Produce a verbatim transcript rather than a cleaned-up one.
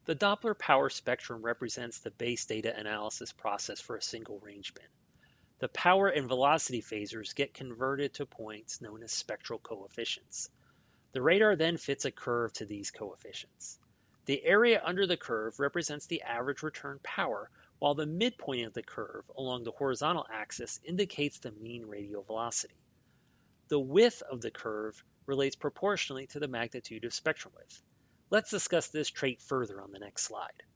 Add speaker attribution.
Speaker 1: The Doppler power spectrum represents the base data analysis process for a single range bin. The power and velocity phasors get converted to points known as spectral coefficients. The radar then fits a curve to these coefficients. The area under the curve represents the average return power, while the midpoint of the curve along the horizontal axis indicates the mean radial velocity. The width of the curve relates proportionally to the magnitude of spectrum width. Let's discuss this trait further on the next slide.